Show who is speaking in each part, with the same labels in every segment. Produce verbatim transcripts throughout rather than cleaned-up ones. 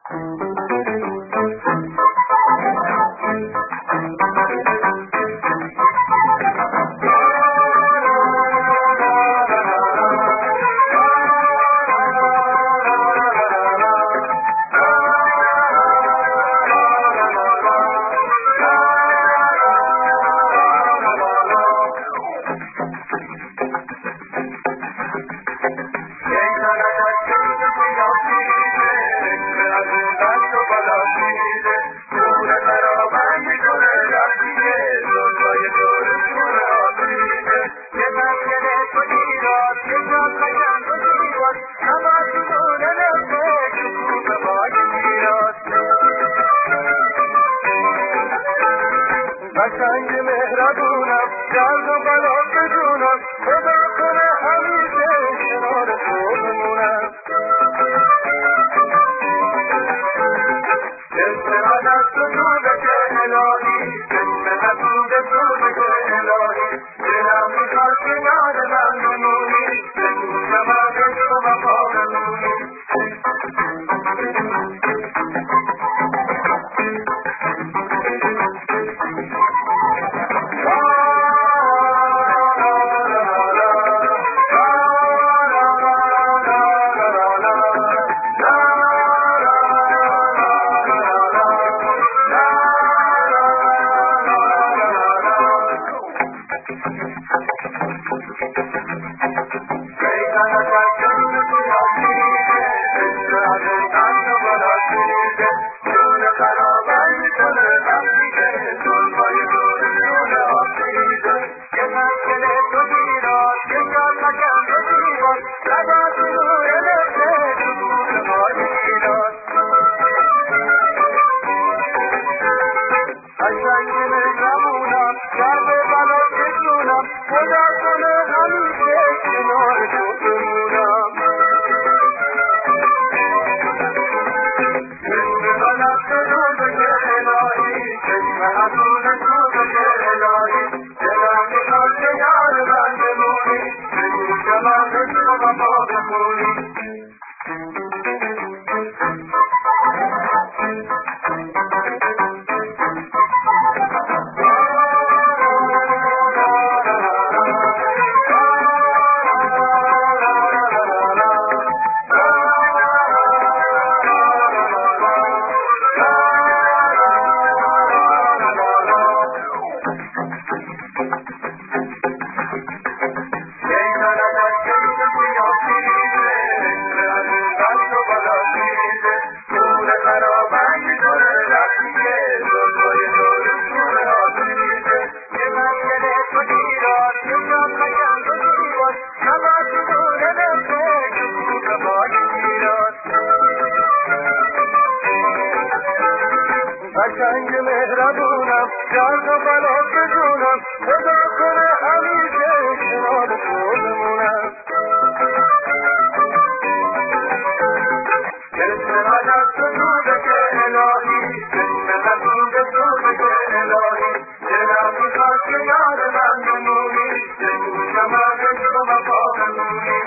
Speaker 1: قشنگ مهربونم درد و بلا بدونم خدا کنه همیشه کنار تو بمونم اسم من از تو دوده که الهی اسم حسود دوده که الهی دلم میخواد کنار من بمونی بگوشم از تو وفا بمونی قشنگ مهربونم درد و بلا بدونم خدا کنه همیشه کنار تو بمونم اسم من از تو دوده که الهی اسم حسود دوده که الهی دلم میخواد کنار من بمونی بگوشم از تو وفا بمونی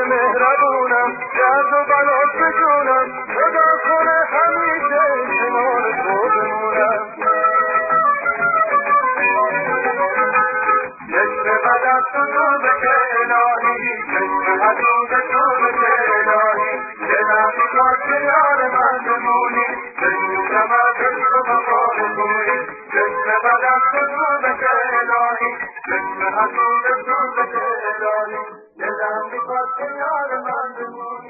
Speaker 1: مهربونم درد و بلا جونم خدا کنه همیشه کنار تو بمونم جسم بدت سجود که الهی جسم حدود سجود که الهی دلم میخواد که یار من بمونی بنوشم از عشق و وفا بگویی جسم بدت سجود که الهی جسم حدود سجود که الهی دلم میخواد که یار من بمونی